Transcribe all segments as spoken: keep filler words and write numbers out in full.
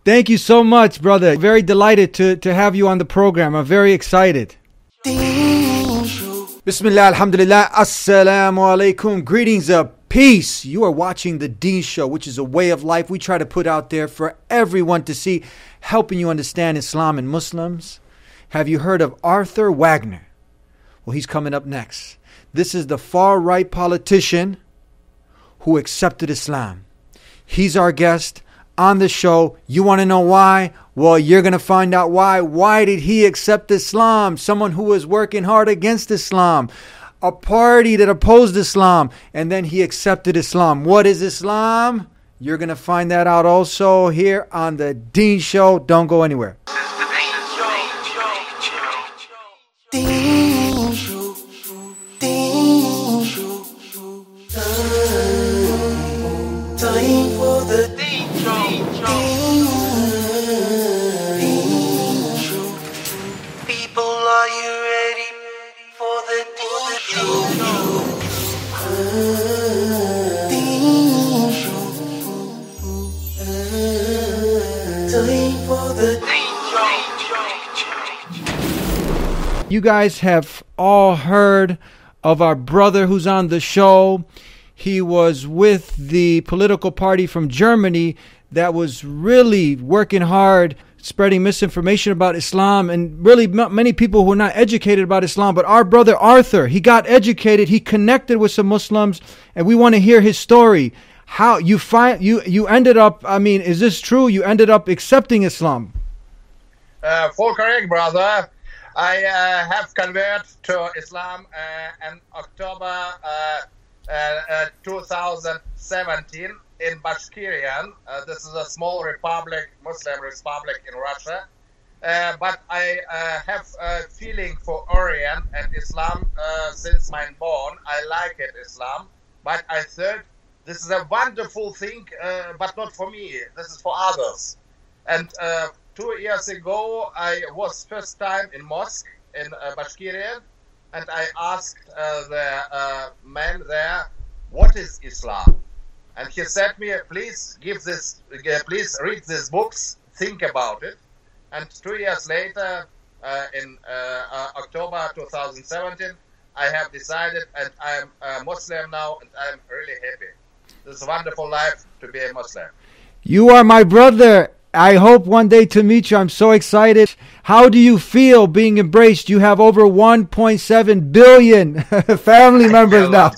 Thank you so much, brother. Very delighted to, to have you on the program. I'm very excited. Bismillah, alhamdulillah, assalamu alaikum. Greetings of peace. You are watching The Deen Show, which is a way of life we try to put out there for everyone to see, helping you understand Islam and Muslims. Have you heard of Arthur Wagner? Well, he's coming up next. This is the far-right politician who accepted Islam. He's our guest on the show. You want to know why? Well, you're going to find out why. Why did he accept Islam? Someone who was working hard against Islam. A party that opposed Islam. And then he accepted Islam. What is Islam? You're going to find that out also here on The Deen Show. Don't go anywhere. Deen Show. Deen Show. Time for the Deen Show. Deen Show. People, are you ready for the Deen Show? Deen Show. Time for the Deen Show. You guys have all heard of our brother who's on the show. He was with the political party from Germany that was really working hard, spreading misinformation about Islam, and really m- many people who are not educated about Islam. But our brother Arthur, he got educated, he connected with some Muslims, and we want to hear his story. How you find you you ended up, I mean, is this true? You ended up accepting Islam? Uh, full correct, brother. I uh, have converted to Islam uh, in October uh, uh, uh, two thousand seventeen in Bashkirian. Uh, this is a small republic, Muslim republic in Russia. Uh, but I uh, have a feeling for Orient and Islam uh, since my born. I like it, Islam. But I thought this is a wonderful thing, uh, but not for me. This is for others. And uh, two years ago, I was first time in mosque in uh, Bashkirian, and I asked uh, the uh, man there, "What is Islam?" And he said me, "Please give this, uh, please read these books, think about it." And two years later, uh, in uh, uh, October two thousand seventeen, I have decided, and I am a Muslim now, and I am really happy. This is a wonderful life to be a Muslim. You are my brother. I hope one day to meet you. I'm so excited. How do you feel being embraced? You have over one point seven billion family members now.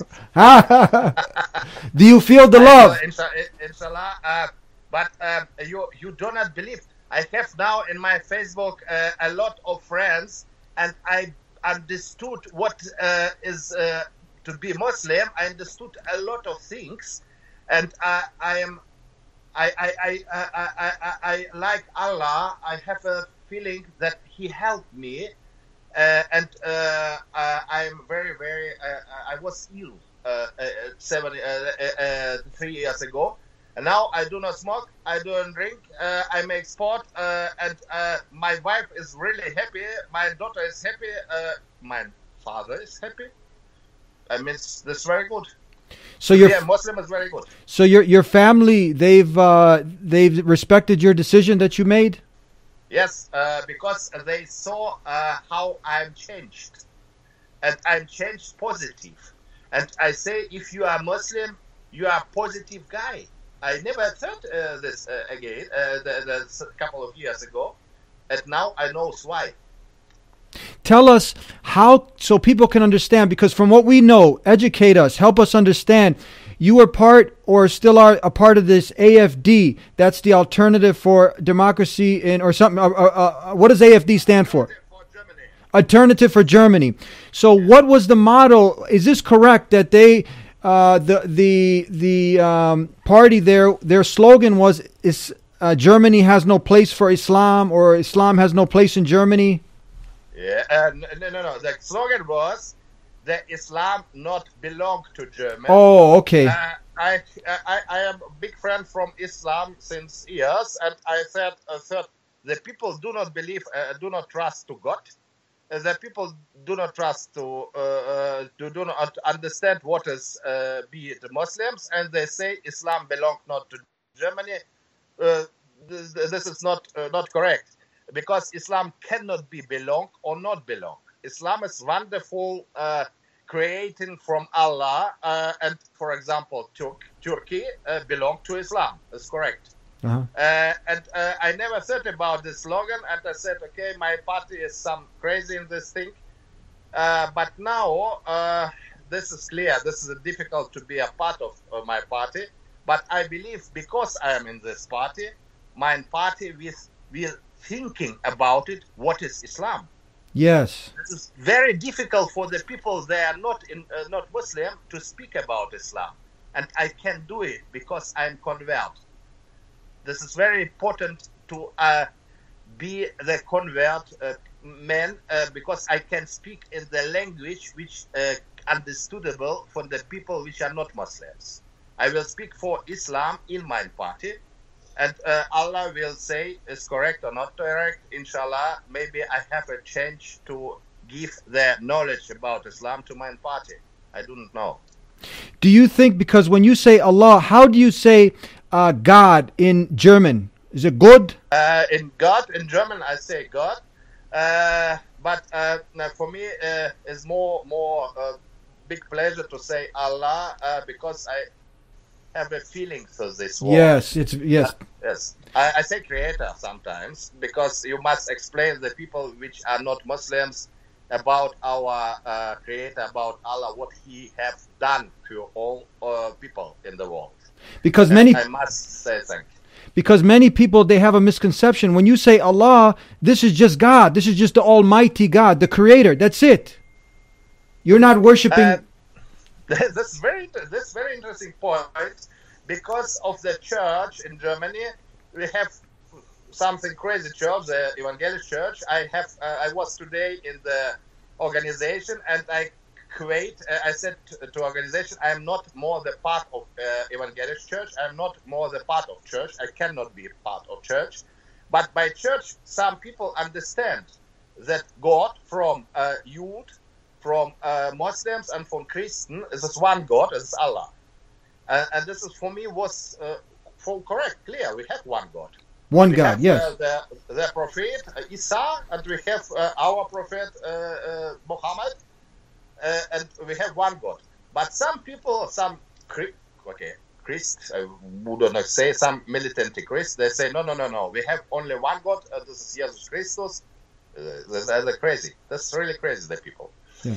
Do you feel the love? Inshallah. Uh, but um, you you do not believe. I have now in my Facebook uh, a lot of friends, and I understood what uh, is uh, to be Muslim. I understood a lot of things, and uh, I am. I, I, I, I, I, I, like Allah. I have a feeling that He helped me, uh, and uh, uh, I am very, very. Uh, I was ill uh, uh, seven, uh, uh, three years ago, and now I do not smoke. I don't drink. Uh, I make sport, uh, and uh, my wife is really happy. My daughter is happy. Uh, my father is happy. I mean, this is very good. So your yeah, Muslim is very good. So your your family, they've uh, they've respected your decision that you made? Yes, uh, because they saw uh, how I'm changed, and I'm changed positive. And I say, if you are Muslim, you are a positive guy. I never thought uh, this uh, again, uh, the, the, a couple of years ago, and now I know why. Tell us how, so people can understand, because from what we know, educate us, help us understand. You were part, or still are a part of this A F D. That's the Alternative for Democracy in, or something. Uh, uh, uh, what does A F D stand for? For Germany. Alternative for Germany. So what was the model? Is this correct that they, uh, the the the um, party there, their slogan was is uh, Germany has no place for Islam, or Islam has no place in Germany? Yeah, uh, no, no, no. The slogan was that Islam not belong to Germany. Oh, okay. Uh, I, I I am a big friend from Islam since years, and I said, I thought the people do not believe, uh, do not trust to God. Uh, the people do not trust to uh, uh, to do not understand what is uh, be it Muslims, and they say Islam belong not to Germany. Uh, this, this is not uh, not correct, because Islam cannot be belong or not belong. Islam is wonderful, uh, creating from Allah, uh, and for example, Turk, Turkey uh, belong to Islam. That's correct. Uh-huh. Uh, and uh, I never thought about this slogan, and I said, okay, my party is some crazy in this thing. Uh, but now uh, this is clear. This is difficult to be a part of uh, my party. But I believe because I am in this party, my party will will thinking about it. What is Islam? Yes. This is very difficult for the people they are not in uh, not Muslim to speak about Islam, and I can do it because I'm convert. This is very important to uh, be the convert uh, man uh, because I can speak in the language which uh, understandable for the people which are not Muslims. I will speak for Islam in my party, and uh, Allah will say is correct or not correct. Inshallah, maybe I have a change to give the knowledge about Islam to my party. I don't know. Do you think, because when you say Allah, how do you say uh, God in German? Is it good? Uh, in God, in German, I say God. Uh, but uh, for me, uh, it's more more uh, big pleasure to say Allah uh, because I have a feeling for this word. Yes, it's yes. Uh, yes, I, I say Creator sometimes because you must explain the people which are not Muslims about our uh, Creator, about Allah, what He have done to all uh, people in the world. Because And many I must say thank you. because many people, they have a misconception. When you say Allah, this is just God. This is just the Almighty God, the Creator. That's it. You're not worshiping. Uh, That's very that's very interesting point, because of the church in Germany. We have something crazy church, the Evangelical Church. I have uh, I was today in the organization, and I quit. Uh, I said to, to organization, I am not more the part of uh, Evangelical Church. I am not more the part of church. I cannot be part of church. But by church, some people understand that God from uh, youth, from uh, Muslims and from Christians, is this one God, is Allah. Uh, and this is for me was uh, for correct, clear. We have one God. One we God, have, yes. Uh, the, the prophet uh, Isa, and we have uh, our prophet uh, uh, Muhammad, uh, and we have one God. But some people, some okay, Christ, I would not say some militant Christ, they say no, no, no, no. We have only one God. Uh, this is Jesus Christus. Uh, they're, they're crazy. That's really crazy. The people. Yeah.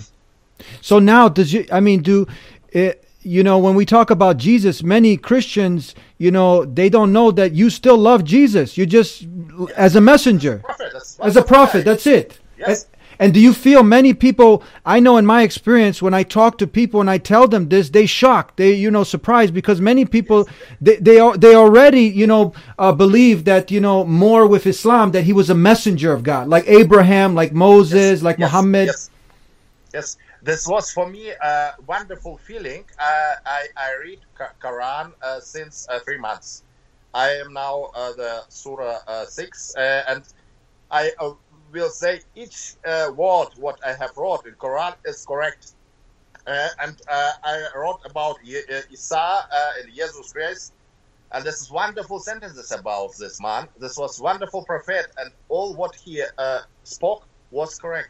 So now, does you? I mean, do it? You know, when we talk about Jesus, many Christians, you know, they don't know that you still love Jesus. You just, yes. as a messenger, prophet, as a prophet. That's it. Yes. And, and do you feel many people? I know in my experience, when I talk to people and I tell them this, they shocked, they you know surprised, because many people they they are they already you know uh, believe that you know more with Islam, that he was a messenger of God, like Abraham, like Moses, yes. like yes. Muhammad. Yes. Yes. This was for me a wonderful feeling. Uh, I, I read Quran uh, since uh, three months. I am now uh, the Surah uh, six, uh, and I uh, will say each uh, word what I have wrote in Quran is correct. Uh, and uh, I wrote about Isa uh, and Jesus Christ, and this is wonderful sentences about this man. This was wonderful prophet, and all what he uh, spoke was correct.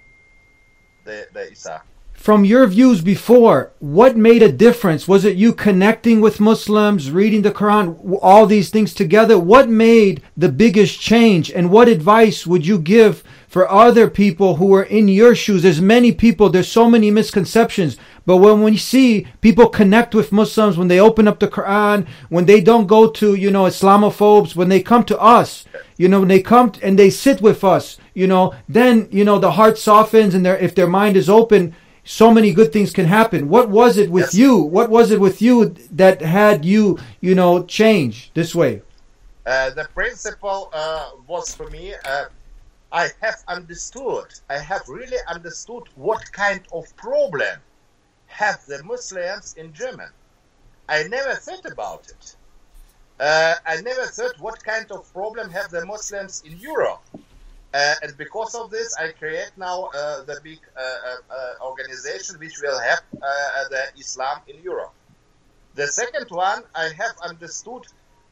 The, the Isa. From your views before, what made a difference? Was it you connecting with Muslims, reading the Quran, all these things together? What made the biggest change? And what advice would you give for other people who are in your shoes? There's many people, there's so many misconceptions. But when we see people connect with Muslims, when they open up the Quran, when they don't go to, you know, Islamophobes, when they come to us, you know, when they come t- and they sit with us, you know, then, you know, the heart softens, and their, if their mind is open, so many good things can happen. What was it with yes. you? What was it with you that had you, you know, change this way? Uh, the principle uh, was for me, uh, I have understood, I have really understood what kind of problem have the Muslims in Germany. I never thought about it. Uh, I never thought what kind of problem have the Muslims in Europe. Uh, and because of this, I create now uh, the big uh, uh, organization which will help uh, the Islam in Europe. The second one, I have understood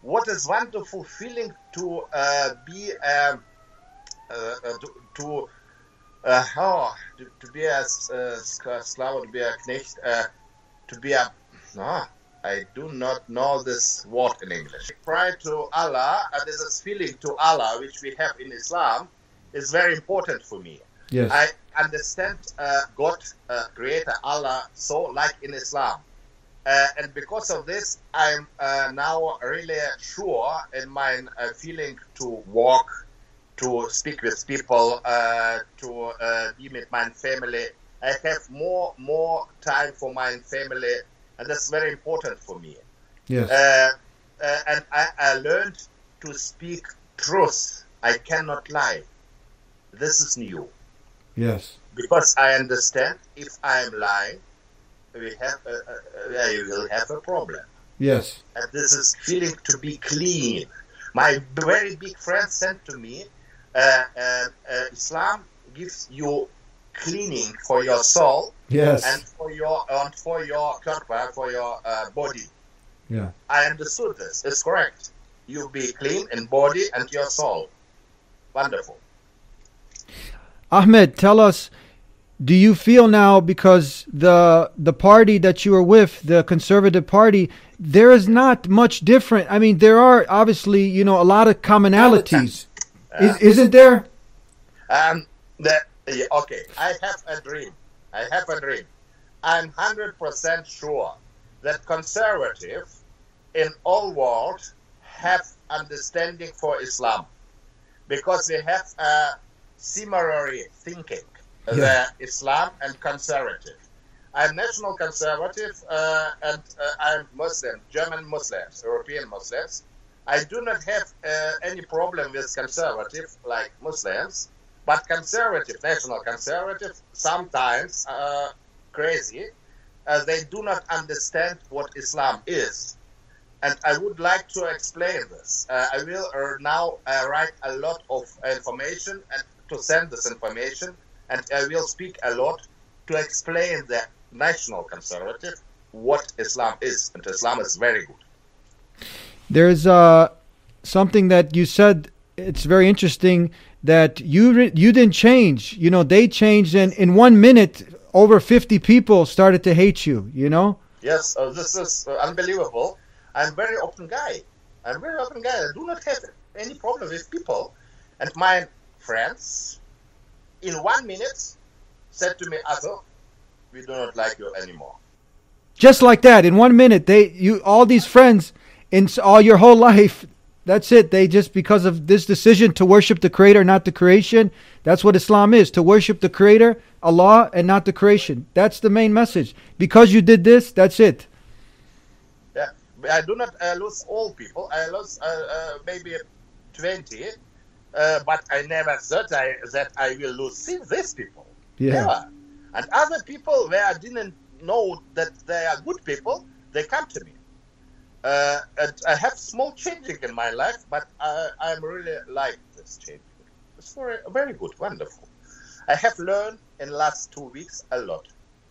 what is wonderful feeling to uh, be um, uh, uh, to, to uh, oh, to, to be a uh, Slave, to be a Knecht, uh, to be a no, I do not know this word in English. Pray to Allah, and this is feeling to Allah, which we have in Islam, is very important for me. Yes. I understand uh, God, uh, Creator Allah, so like in Islam. Uh, and because of this, I'm uh, now really sure in my uh, feeling to walk, to speak with people, uh, to uh, be with my family. I have more more time for my family, and that's very important for me. Yes. Uh, uh, and I, I learned to speak truth. I cannot lie. This is new. Yes. Because I understand if I am lying, we have a, a, I will have a problem. Yes. And this is feeling to be clean. My very big friend said to me, uh, uh, uh, Islam gives you cleaning for your soul, Yes. and for your and for your körper, for your uh, body. Yeah. I understood this. It's correct. You be clean in body and your soul. Wonderful. Ahmed, tell us, do you feel now, because the the party that you are with, the Conservative Party, there is not much different. I mean, there are obviously, you know, a lot of commonalities. Uh, is, isn't there? Um, the, yeah, okay, I have a dream. I have a dream. I'm one hundred percent sure that conservative in all world have understanding for Islam, because they have a similar thinking, Yeah. the Islam and conservative. I'm national conservative uh, and uh, I'm Muslim, German Muslims, European Muslims. I do not have uh, any problem with conservative like Muslims, but conservative, national conservative, sometimes uh, crazy. Uh, they do not understand what Islam is. And I would like to explain this. Uh, I will uh, now uh, write a lot of information and to send this information, and I will speak a lot to explain the national conservative what Islam is. And Islam is very good. There's uh, something that you said. It's very interesting that you re- you didn't change. You know, they changed, and in one minute, over fifty people started to hate you. You know. Yes, uh, this is uh, unbelievable. I'm a very open guy. I'm a very open guy. I do not have any problem with people. And my friends, in one minute, said to me, Arthur, we do not like you anymore. Just like that, in one minute, they you all these friends in s- all your whole life. That's it. They just, because of this decision to worship the Creator, not the creation. That's what Islam is: to worship the Creator, Allah, and not the creation. That's the main message. Because you did this, that's it. Yeah, I do not uh, lose all people. I lose uh, uh, maybe twenty, uh, but I never thought I, that I will lose these people. Yeah. Never. And other people where I didn't know that they are good people, they come to me. Uh, and I have small changing in my life, but I, I'm really like this change. It's very, very good, wonderful. I have learned in the last two weeks a lot.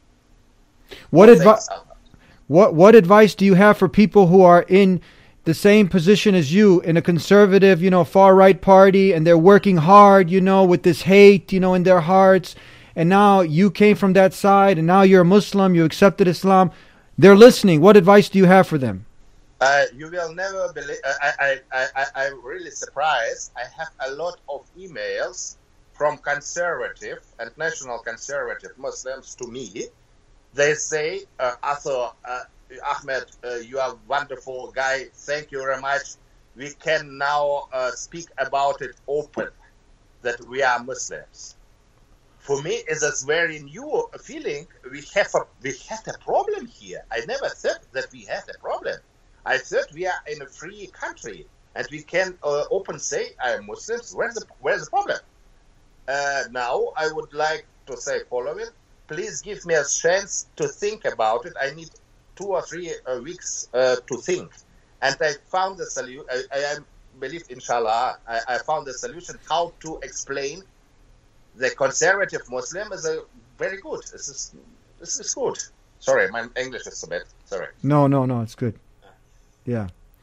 What Thanks advice? a lot. What what advice do you have for people who are in the same position as you, in a conservative, you know, far right party, and they're working hard, you know, with this hate, you know, in their hearts, and now you came from that side, and now you're a Muslim, you accepted Islam. They're listening. What advice do you have for them? Uh, you will never believe. I, I, I, I, I'm really surprised. I have a lot of emails from conservative and national conservative Muslims to me. They say, uh, Arthur, uh, Ahmed, uh, you are a wonderful guy. Thank you very much. We can now uh, speak about it open, that we are Muslims. For me, it's a very new feeling. We have a we had a problem here. I never thought that we had a problem. I thought we are in a free country and we can uh, open say, I am Muslims. Where's the where's the problem? Uh, now I would like to say following. Please give me a chance to think about it. I need two or three uh, weeks uh, to think. And I found the solution. I, I believe, inshallah, I, I found the solution how to explain the conservative Muslim is a very good. This is this is good. Sorry, my English is a bit. Sorry. No, no, no, it's good. Yeah.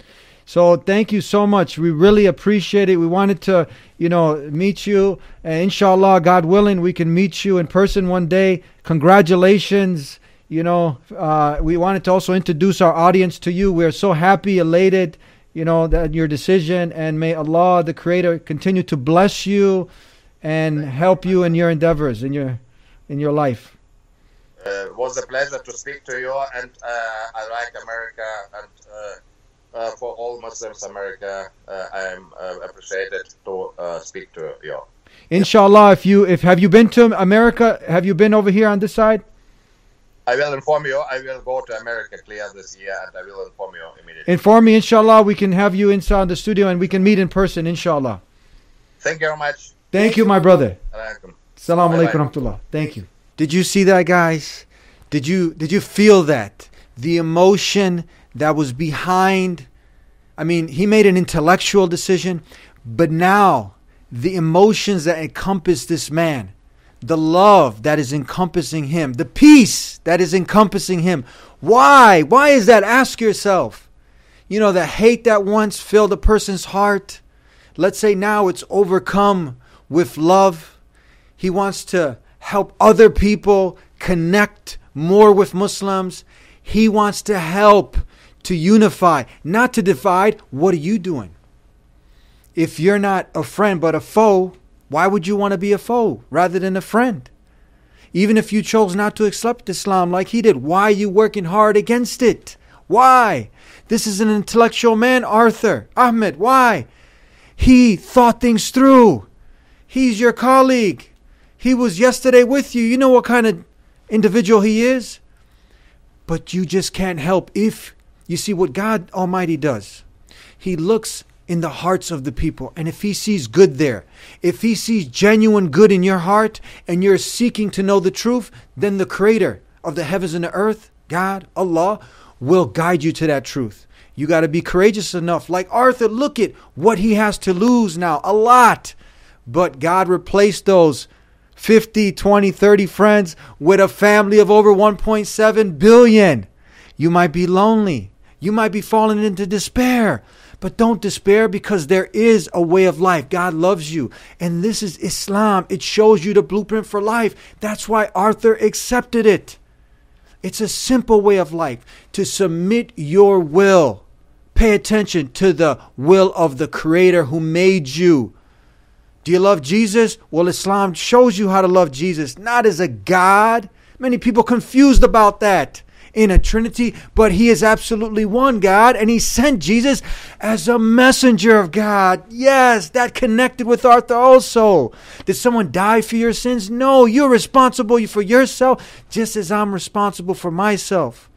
So thank you so much. We really appreciate it. We wanted to, you know, meet you. And inshallah, God willing, we can meet you in person one day. Congratulations. You know, uh, we wanted to also introduce our audience to you. We're so happy, elated, you know, that your decision. And may Allah, the Creator, continue to bless you and help you in your endeavors, in your, in your life. Uh, it was a pleasure to speak to you, and uh, I like America, and uh, uh, for all Muslims, America, uh, I'm uh, appreciated to uh, speak to you. Inshallah, if you if have you been to America? Have you been over here on this side? I will inform you. I will go to America clear this year, and I will inform you immediately. Inform me, inshallah. We can have you inside the studio, and we can meet in person, inshallah. Thank you very much. Thank you, my brother. Alaikum. Assalamu alaikum warahmatullah. Thank you. Did you see that, guys? Did you did you feel that? The emotion that was behind. I mean, he made an intellectual decision, but now the emotions that encompass this man, the love that is encompassing him, the peace that is encompassing him. Why? Why is that? Ask yourself. You know, the hate that once filled a person's heart, let's say now it's overcome with love. He wants to help other people connect more with Muslims. He wants to help to unify, not to divide. What are you doing? If you're not a friend but a foe, why would you want to be a foe rather than a friend? Even if you chose not to accept Islam like he did, why are you working hard against it? Why? This is an intellectual man, Arthur Ahmed. Why? He thought things through. He's your colleague. He was yesterday with you. You know what kind of individual he is? But you just can't help if you see what God Almighty does. He looks in the hearts of the people. And if he sees good there, if he sees genuine good in your heart and you're seeking to know the truth, then the Creator of the heavens and the earth, God, Allah, will guide you to that truth. You got to be courageous enough. Like Arthur, look at what he has to lose now. A lot. But God replaced those fifty, twenty, thirty friends with a family of over one point seven billion. You might be lonely. You might be falling into despair. But don't despair, because there is a way of life. God loves you. And this is Islam. It shows you the blueprint for life. That's why Arthur accepted it. It's a simple way of life. To submit your will. Pay attention to the will of the Creator who made you. Do you love Jesus? Well, Islam shows you how to love Jesus. Not as a God. Many people confused about that. In a Trinity, but he is absolutely one God, and he sent Jesus as a messenger of God. Yes, that connected with Arthur also. Did someone die for your sins? No, you're responsible for yourself, just as I'm responsible for myself.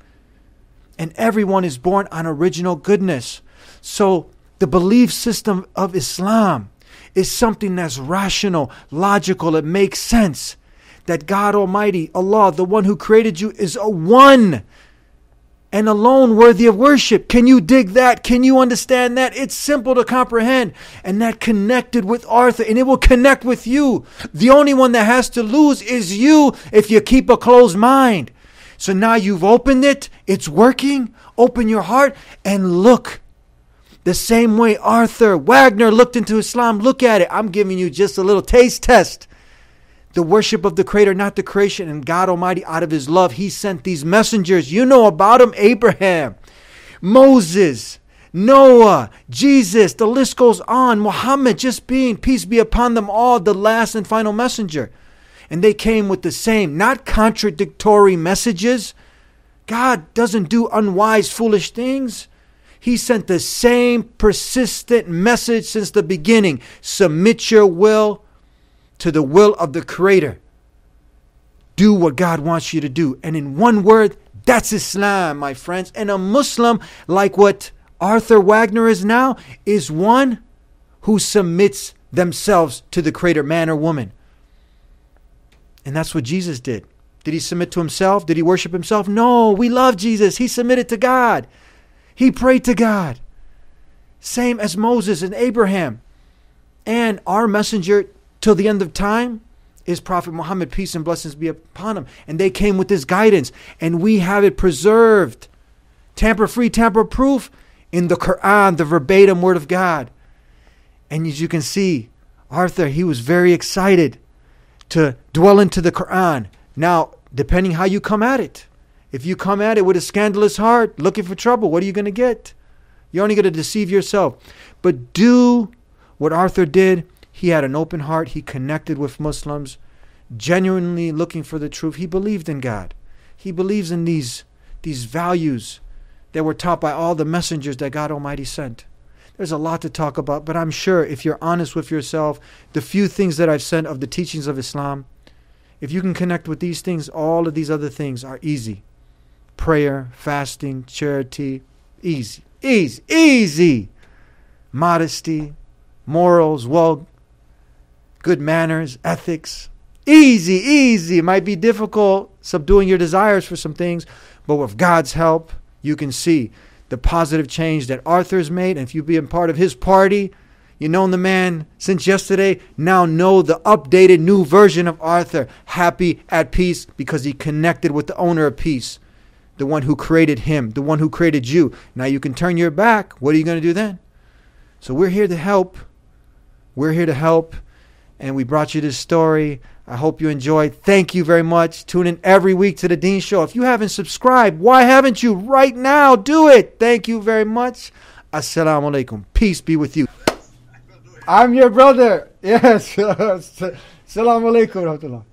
And everyone is born on original goodness. So the belief system of Islam is something that's rational, logical, it makes sense. That God Almighty, Allah, the one who created you, is a one and alone worthy of worship. Can you dig that? Can you understand that? It's simple to comprehend. And that connected with Arthur, and it will connect with you. The only one that has to lose is you if you keep a closed mind. So now you've opened it. It's working. Open your heart and look. The same way Arthur Wagner looked into Islam. Look at it. I'm giving you just a little taste test. The worship of the Creator, not the creation. And God Almighty, out of his love, he sent these messengers. You know about them. Abraham, Moses, Noah, Jesus. The list goes on. Muhammad, just being, peace be upon them all, the last and final messenger. And they came with the same, not contradictory messages. God doesn't do unwise, foolish things. He sent the same persistent message since the beginning. Submit your will to the will of the Creator. Do what God wants you to do. And in one word, that's Islam, my friends. And a Muslim, like what Arthur Wagner is now, is one who submits themselves to the Creator, man or woman. And that's what Jesus did. Did he submit to himself? Did he worship himself? No, we love Jesus. He submitted to God. He prayed to God. Same as Moses and Abraham. And our messenger till the end of time is Prophet Muhammad, peace and blessings be upon him. And they came with this guidance, and we have it preserved. Tamper-free, tamper-proof in the Quran, the verbatim word of God. And as you can see, Arthur, he was very excited to dwell into the Quran. Now, depending how you come at it. If you come at it with a scandalous heart, looking for trouble, what are you going to get? You're only going to deceive yourself. But do what Arthur did. He had an open heart. He connected with Muslims, genuinely looking for the truth. He believed in God. He believes in these, these values that were taught by all the messengers that God Almighty sent. There's a lot to talk about, but I'm sure if you're honest with yourself, the few things that I've said of the teachings of Islam, if you can connect with these things, all of these other things are easy. Prayer, fasting, charity, easy, easy, easy. Modesty, morals, well, good manners, ethics. Easy, easy. It might be difficult subduing your desires for some things, but with God's help, you can see the positive change that Arthur's made. And if you've been part of his party, you know the man since yesterday, now know the updated new version of Arthur. Happy, at peace, because he connected with the owner of peace, the one who created him, the one who created you. Now you can turn your back. What are you going to do then? So we're here to help. We're here to help. And we brought you this story. I hope you enjoyed. Thank you very much. Tune in every week to The Dean Show. If you haven't subscribed, why haven't you? Right now, do it. Thank you very much. Assalamu alaikum. Peace be with you. I'm your brother. Yes. Assalamu alaikum.